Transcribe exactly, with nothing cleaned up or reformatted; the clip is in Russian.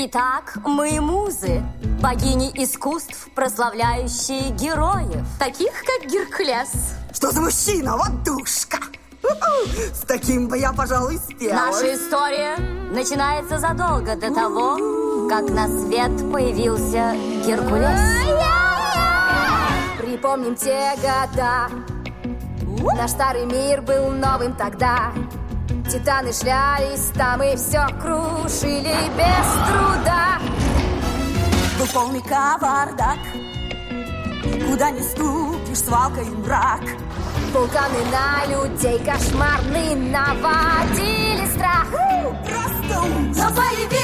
Итак, мы музы, богини искусств, прославляющие героев. Таких, как Геркулес. Что за мужчина, вот душка! С таким бы я, пожалуй, спела. Наша история начинается задолго до того, как на свет появился Геркулес. Припомним те года. Наш старый мир был новым тогда. Титаны шлялись там и все крушили без труда. Был полный кавардак. Куда не ступишь, свалка и мрак. Вулканы на людей кошмарные наводили страх. Просто ужас. Но появилась